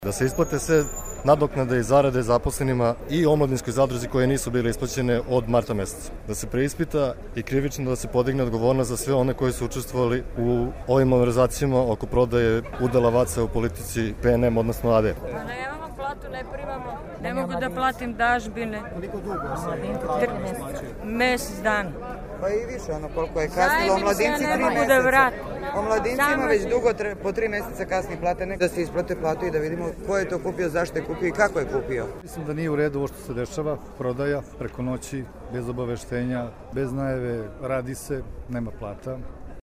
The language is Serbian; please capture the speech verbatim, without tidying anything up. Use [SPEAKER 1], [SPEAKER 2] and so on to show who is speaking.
[SPEAKER 1] Da se isplate sve nadoknade i zarade zaposlenima i omladinskoj zadruzi koje nisu bile isplaćene od marta meseca. Da se preispita i krivično da se podigne odgovornost za sve one koji su učestvovali u ovim malverzacijama oko prodaje udela V A C A u politici P N M, odnosno A D.
[SPEAKER 2] Pa nemamo platu, ne primamo, ne mogu da platim dažbine.
[SPEAKER 3] Koliko dugo se?
[SPEAKER 2] Mesec dana.
[SPEAKER 3] Pa i više, ono koliko je kasnilo, omladinci tri
[SPEAKER 2] meseca.
[SPEAKER 3] Omladincima već dugo, po tri meseca kasni plate, nek da se isplate platu i da vidimo ko je to kupio, zašto je kupio i kako je kupio.
[SPEAKER 4] Mislim da nije u redu ovo što se dešava, prodaja preko noći, bez obaveštenja, bez najave, radi se, nema plata.